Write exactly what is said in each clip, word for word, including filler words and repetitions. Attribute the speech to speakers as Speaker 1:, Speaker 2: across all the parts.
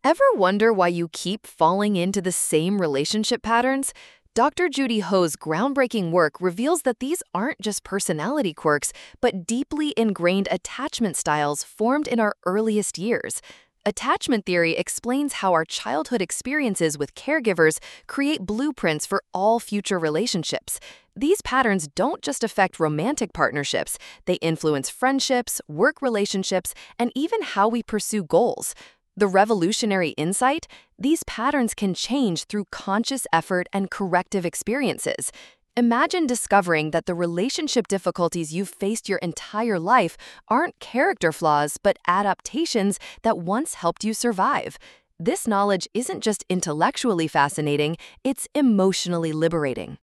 Speaker 1: Ever wonder why you keep falling into the same relationship patterns? Doctor Judy Ho's groundbreaking work reveals that these aren't just personality quirks, but deeply ingrained attachment styles formed in our earliest years. Attachment theory explains how our childhood experiences with caregivers create blueprints for all future relationships. These patterns don't just affect romantic partnerships, they influence friendships, work relationships, and even how we pursue goals. The revolutionary insight? These patterns can change through conscious effort and corrective experiences. Imagine discovering that the relationship difficulties you've faced your entire life aren't character flaws, but adaptations that once helped you survive. This knowledge isn't just intellectually fascinating, it's emotionally liberating.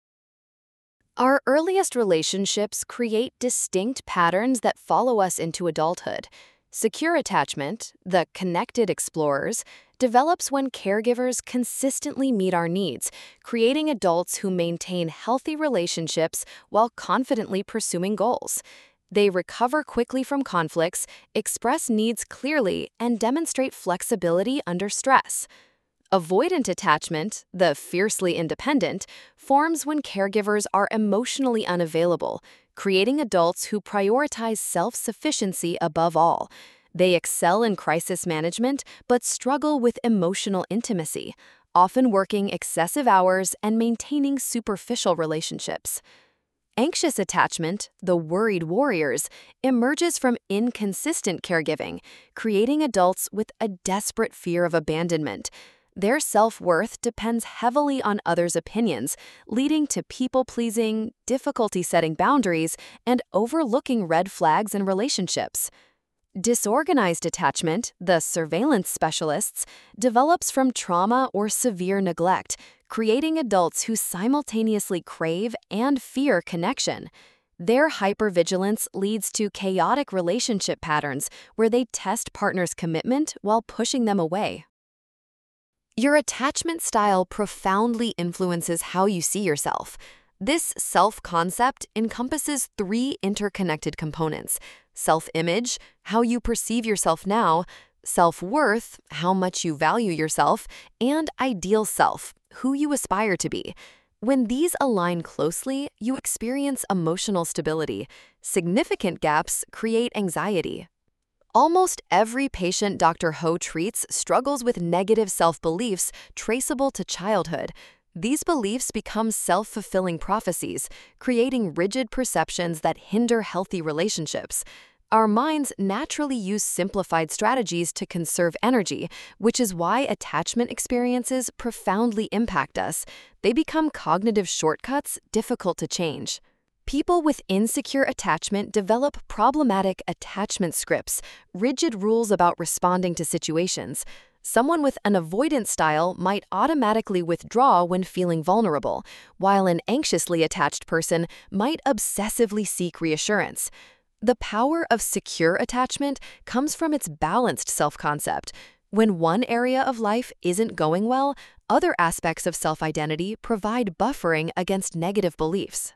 Speaker 1: Our earliest relationships create distinct patterns that follow us into adulthood. Secure attachment, the connected explorers, develops when caregivers consistently meet our needs, creating adults who maintain healthy relationships while confidently pursuing goals. They recover quickly from conflicts, express needs clearly, and demonstrate flexibility under stress. Avoidant attachment, the fiercely independent, forms when caregivers are emotionally unavailable, creating adults who prioritize self-sufficiency above all. They excel in crisis management but struggle with emotional intimacy, often working excessive hours and maintaining superficial relationships. Anxious attachment, the worried warriors, emerges from inconsistent caregiving, creating adults with a desperate fear of abandonment. Their self-worth depends heavily on others' opinions, leading to people-pleasing, difficulty setting boundaries, and overlooking red flags in relationships. Disorganized attachment, the surveillance specialists, develops from trauma or severe neglect, creating adults who simultaneously crave and fear connection. Their hypervigilance leads to chaotic relationship patterns where they test partners' commitment while pushing them away. Your attachment style profoundly influences how you see yourself. This self-concept encompasses three interconnected components: self-image, how you perceive yourself now; self-worth, how much you value yourself; and ideal self, who you aspire to be. When these align closely, you experience emotional stability. Significant gaps create anxiety. Almost every patient Doctor Ho treats struggles with negative self-beliefs traceable to childhood. These beliefs become self-fulfilling prophecies, creating rigid perceptions that hinder healthy relationships. Our minds naturally use simplified strategies to conserve energy, which is why attachment experiences profoundly impact us. They become cognitive shortcuts difficult to change. People with insecure attachment develop problematic attachment scripts, rigid rules about responding to situations. Someone with an avoidant style might automatically withdraw when feeling vulnerable, while an anxiously attached person might obsessively seek reassurance. The power of secure attachment comes from its balanced self-concept. When one area of life isn't going well, other aspects of self-identity provide buffering against negative beliefs.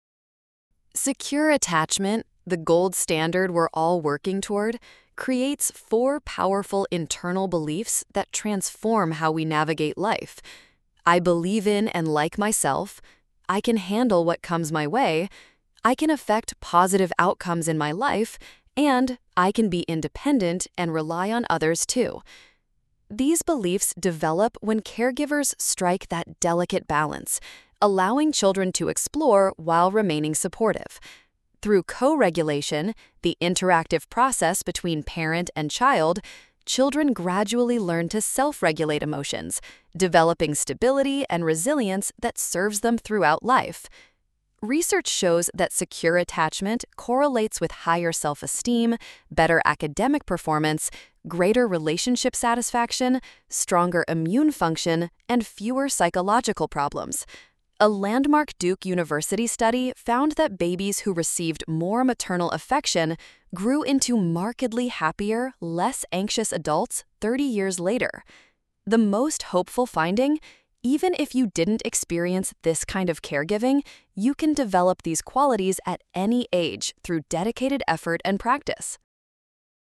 Speaker 1: Secure attachment, the gold standard we're all working toward, creates four powerful internal beliefs that transform how we navigate life. I believe in and like myself. I can handle what comes my way. I can affect positive outcomes in my life. And I can be independent and rely on others too. These beliefs develop when caregivers strike that delicate balance, allowing children to explore while remaining supportive. Through co-regulation, the interactive process between parent and child, children gradually learn to self-regulate emotions, developing stability and resilience that serves them throughout life. Research shows that secure attachment correlates with higher self-esteem, better academic performance, greater relationship satisfaction, stronger immune function, and fewer psychological problems. A landmark Duke University study found that babies who received more maternal affection grew into markedly happier, less anxious adults thirty years later. The most hopeful finding? Even if you didn't experience this kind of caregiving, you can develop these qualities at any age through dedicated effort and practice.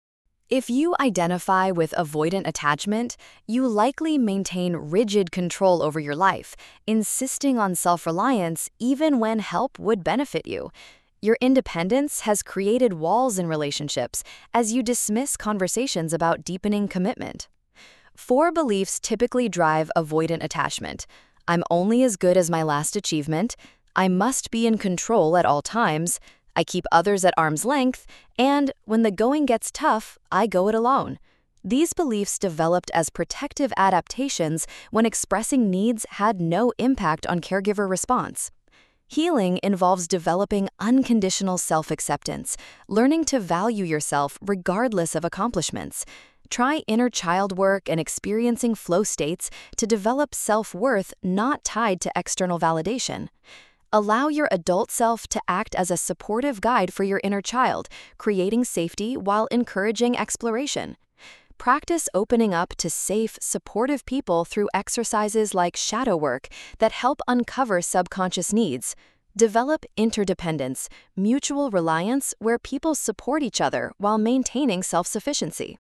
Speaker 1: If you identify with avoidant attachment, you likely maintain rigid control over your life, insisting on self-reliance even when help would benefit you. Your independence has created walls in relationships as you dismiss conversations about deepening commitment. Four beliefs typically drive avoidant attachment. I'm only as good as my last achievement. I must be in control at all times. I keep others at arm's length. And when the going gets tough, I go it alone. These beliefs developed as protective adaptations when expressing needs had no impact on caregiver response. Healing involves developing unconditional self-acceptance, learning to value yourself regardless of accomplishments. Try inner child work and experiencing flow states to develop self-worth not tied to external validation. Allow your adult self to act as a supportive guide for your inner child, creating safety while encouraging exploration. Practice opening up to safe, supportive people through exercises like shadow work that help uncover subconscious needs. Develop interdependence, mutual reliance where people support each other while maintaining self-sufficiency.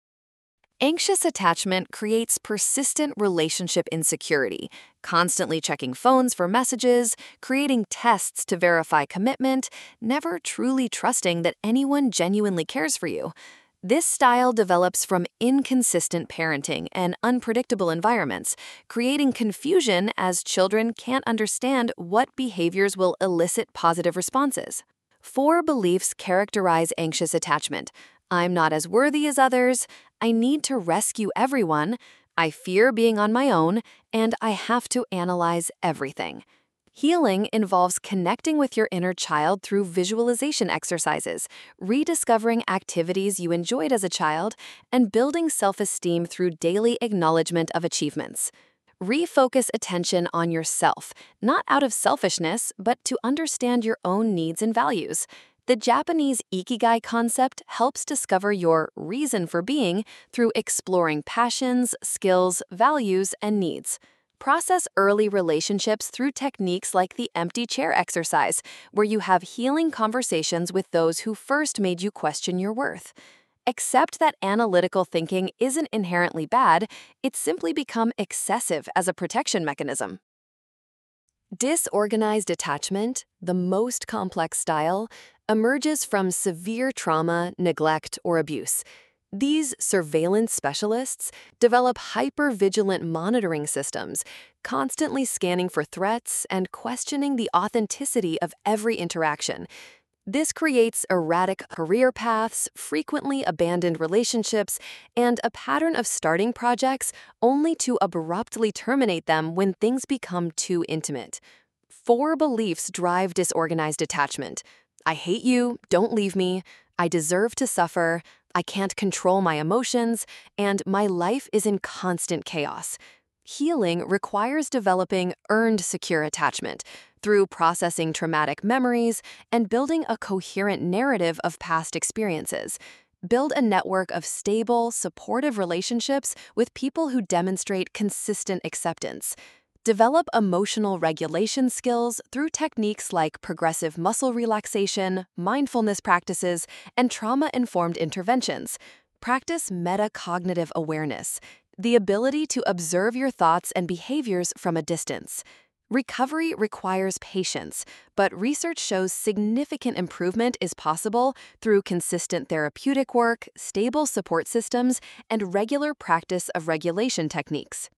Speaker 1: Anxious attachment creates persistent relationship insecurity, constantly checking phones for messages, creating tests to verify commitment, never truly trusting that anyone genuinely cares for you. This style develops from inconsistent parenting and unpredictable environments, creating confusion as children can't understand what behaviors will elicit positive responses. Four beliefs characterize anxious attachment. I'm not as worthy as others, I need to rescue everyone, I fear being on my own, and I have to analyze everything. Healing involves connecting with your inner child through visualization exercises, rediscovering activities you enjoyed as a child, and building self-esteem through daily acknowledgement of achievements. Refocus attention on yourself, not out of selfishness, but to understand your own needs and values. The Japanese Ikigai concept helps discover your reason for being through exploring passions, skills, values, and needs. Process early relationships through techniques like the empty chair exercise, where you have healing conversations with those who first made you question your worth. Accept that analytical thinking isn't inherently bad, it's simply become excessive as a protection mechanism. Disorganized attachment, the most complex style, emerges from severe trauma, neglect, or abuse. These surveillance specialists develop hyper-vigilant monitoring systems, constantly scanning for threats and questioning the authenticity of every interaction. This creates erratic career paths, frequently abandoned relationships, and a pattern of starting projects only to abruptly terminate them when things become too intimate. Four beliefs drive disorganized attachment. I hate you, don't leave me, I deserve to suffer, I can't control my emotions, and my life is in constant chaos. Healing requires developing earned secure attachment through processing traumatic memories and building a coherent narrative of past experiences. Build a network of stable, supportive relationships with people who demonstrate consistent acceptance. Develop emotional regulation skills through techniques like progressive muscle relaxation, mindfulness practices, and trauma-informed interventions. Practice metacognitive awareness, the ability to observe your thoughts and behaviors from a distance. Recovery requires patience, but research shows significant improvement is possible through consistent therapeutic work, stable support systems, and regular practice of regulation techniques.